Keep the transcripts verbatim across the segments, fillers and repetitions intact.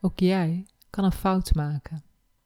Ook jij kan een fout maken.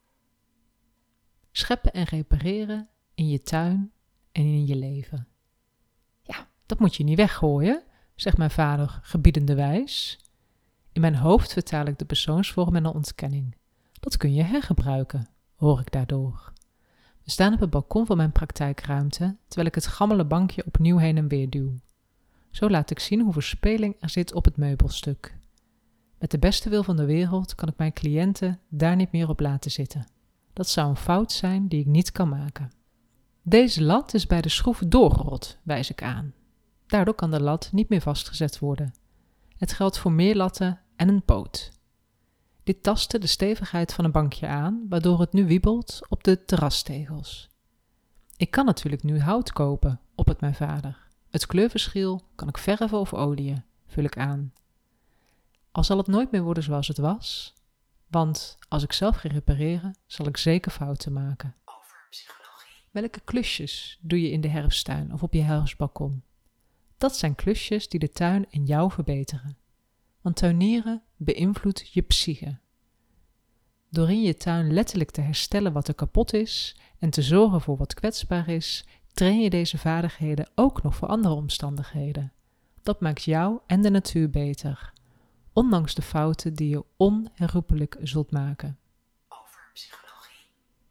Scheppen en repareren in je tuin en in je leven. Ja, dat moet je niet weggooien, zegt mijn vader gebiedenderwijs. In mijn hoofd vertaal ik de persoonsvorm en de ontkenning. Dat kun je hergebruiken, hoor ik daardoor. We staan op het balkon van mijn praktijkruimte, terwijl ik het gammele bankje opnieuw heen en weer duw. Zo laat ik zien hoeveel speling er zit op het meubelstuk. Met de beste wil van de wereld kan ik mijn cliënten daar niet meer op laten zitten. Dat zou een fout zijn die ik niet kan maken. Deze lat is bij de schroef doorgerot, wijs ik aan. Daardoor kan de lat niet meer vastgezet worden. Het geldt voor meer latten en een poot. Dit tastte de stevigheid van een bankje aan, waardoor het nu wiebelt op de terrastegels. Ik kan natuurlijk nu hout kopen, oppert mijn vader. Het kleurverschil kan ik verven of oliën, vul ik aan. Al zal het nooit meer worden zoals het was, want als ik zelf ga repareren, zal ik zeker fouten maken. Over psychologie. Welke klusjes doe je in de herfsttuin of op je herfstbalkon? Dat zijn klusjes die de tuin en jou verbeteren. Want tuinieren beïnvloedt je psyche. Door in je tuin letterlijk te herstellen wat er kapot is en te zorgen voor wat kwetsbaar is, train je deze vaardigheden ook nog voor andere omstandigheden. Dat maakt jou en de natuur beter, ondanks de fouten die je onherroepelijk zult maken. Over psychologie.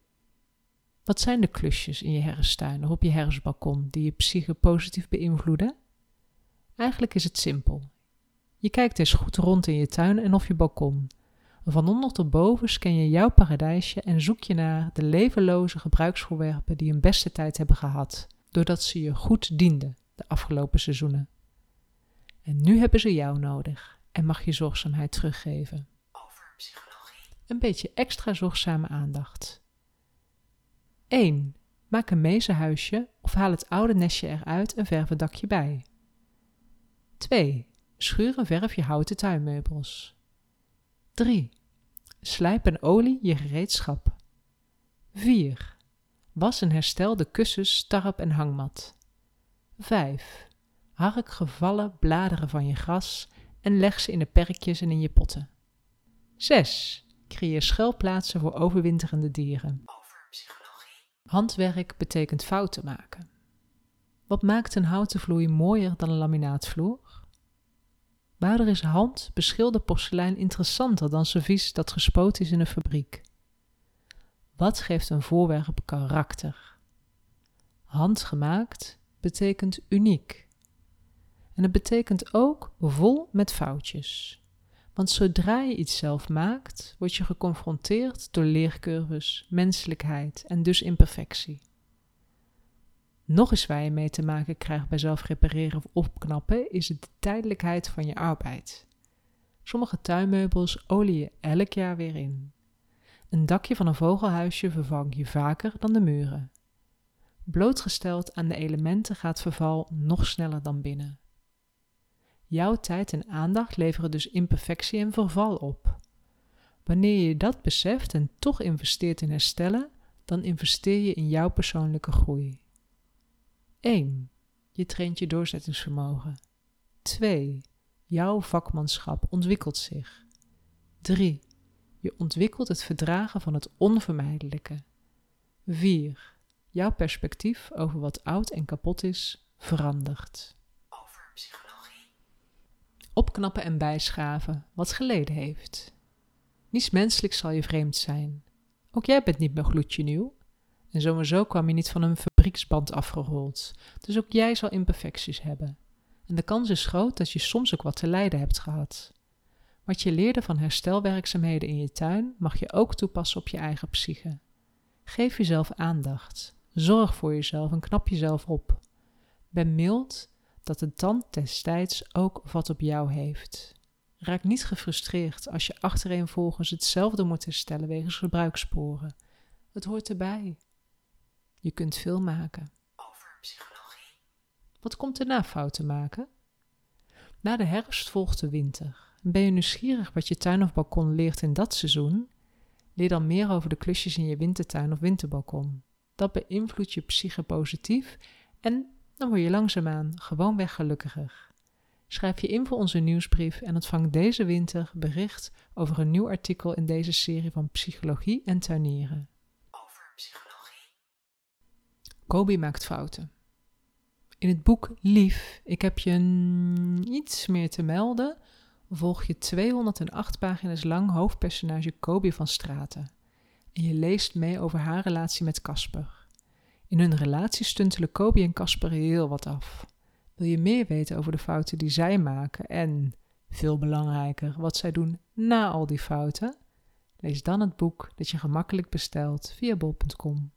Wat zijn de klusjes in je herfsttuin of op je herfstbalkon die je psyche positief beïnvloeden? Eigenlijk is het simpel. Je kijkt eens goed rond in je tuin en of je balkon. Van onder tot boven scan je jouw paradijsje en zoek je naar de levenloze gebruiksvoorwerpen die een beste tijd hebben gehad, doordat ze je goed dienden de afgelopen seizoenen. En nu hebben ze jou nodig en mag je zorgzaamheid teruggeven. Over psychologie. Een beetje extra zorgzame aandacht. één. Maak een mezenhuisje of haal het oude nestje eruit en verf het dakje bij. twee. Schuur en verf je houten tuinmeubels. drie. Slijp en olie je gereedschap. vier. Was en herstel de kussens, tarp en hangmat. vijf. Hark gevallen bladeren van je gras en leg ze in de perkjes en in je potten. zes. Creëer schuilplaatsen voor overwinterende dieren. Over psychologie. Handwerk betekent fouten maken. Wat maakt een houten vloei mooier dan een laminaatvloer? Waardoor is hand beschilderd porselein interessanter dan servies dat gespoten is in een fabriek? Wat geeft een voorwerp karakter? Handgemaakt betekent uniek. En het betekent ook vol met foutjes. Want zodra je iets zelf maakt, word je geconfronteerd door leercurves, menselijkheid en dus imperfectie. Nog eens waar je mee te maken krijgt bij zelf repareren of opknappen is de tijdelijkheid van je arbeid. Sommige tuinmeubels olie je elk jaar weer in. Een dakje van een vogelhuisje vervang je vaker dan de muren. Blootgesteld aan de elementen gaat verval nog sneller dan binnen. Jouw tijd en aandacht leveren dus imperfectie en verval op. Wanneer je dat beseft en toch investeert in herstellen, dan investeer je in jouw persoonlijke groei. één. Je traint je doorzettingsvermogen. twee. Jouw vakmanschap ontwikkelt zich. drie. Je ontwikkelt het verdragen van het onvermijdelijke. vier. Jouw perspectief over wat oud en kapot is, verandert. Over psychologie. Opknappen en bijschaven wat geleden heeft. Niets menselijks zal je vreemd zijn. Ook jij bent niet meer gloedje nieuw. En sowieso kwam je niet van een fabrieksband afgerold, dus ook jij zal imperfecties hebben. En de kans is groot dat je soms ook wat te lijden hebt gehad. Wat je leerde van herstelwerkzaamheden in je tuin, mag je ook toepassen op je eigen psyche. Geef jezelf aandacht, zorg voor jezelf en knap jezelf op. Ben mild dat de tand destijds ook vat op jou heeft. Raak niet gefrustreerd als je achtereenvolgens hetzelfde moet herstellen wegens gebruikssporen. Het hoort erbij. Je kunt veel maken. Over psychologie. Wat komt er na fouten maken? Na de herfst volgt de winter. Ben je nieuwsgierig wat je tuin of balkon leert in dat seizoen? Leer dan meer over de klusjes in je wintertuin of winterbalkon. Dat beïnvloedt je psyche positief en dan word je langzaamaan gewoonweg gelukkiger. Schrijf je in voor onze nieuwsbrief en ontvang deze winter bericht over een nieuw artikel in deze serie van Psychologie en Tuinieren. Over psychologie. Kobi maakt fouten. In het boek Lief, ik heb je niets meer te melden, volg je tweehonderdacht pagina's lang hoofdpersonage Kobi van Straten. En je leest mee over haar relatie met Casper. In hun relatie stuntelen Kobi en Casper heel wat af. Wil je meer weten over de fouten die zij maken en, veel belangrijker, wat zij doen na al die fouten? Lees dan het boek dat je gemakkelijk bestelt via bol punt com.